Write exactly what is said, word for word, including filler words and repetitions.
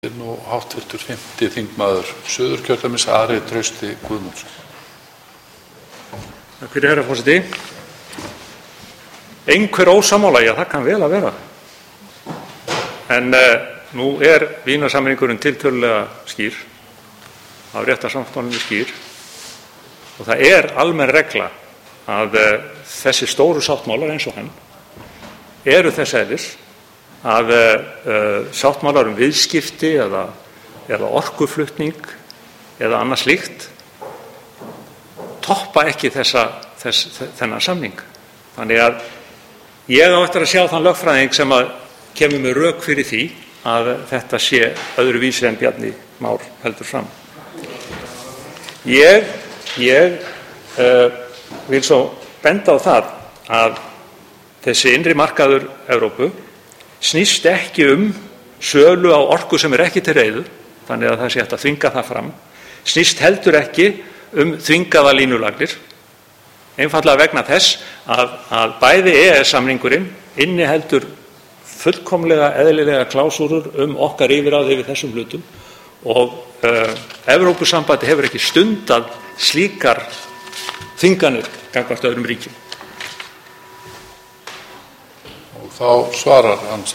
Nú háttvirtur fimmti þingmaður Suðurkjördæmis, Ari Trausti Guðmundsson. Takk fyrir, herra forseti. Einhver ósammála, já, það kann vel að vera. En uh, nú er Vínarsamningurinn tiltölulega skýr, afréttarsáttmálinn skýr, og það er almenn regla að uh, þessi stóru sáttmálar eins og hann eru þess eðlis að uh, sáttmálar um viðskipti eða, eða orkuflutning eða annað slíkt toppa ekki þessa, þess, þennan samning. Þannig að ég á eftir að sjá þann lögfræðing sem að kemur með rök fyrir því að þetta sé öðruvísi en Bjarni Már heldur fram. Ég, ég uh, vil svo benda á það að þessi innri markaður Evrópu snýst ekki um sölu á orku sem er ekki til reiðu, þannig að það sé hægt að þvinga það fram, snýst heldur ekki um þvingaða línulagnir, einfaldlega vegna þess að, að bæði E E S-samningurinn inniheldur fullkomlega eðlilega klásúrur um okkar yfirráð yfir þessum hlutum og uh, Evrópusambandi hefur ekki stundað slíkar þvinganir gagnvart öðrum ríkjum. Og þá svarar hans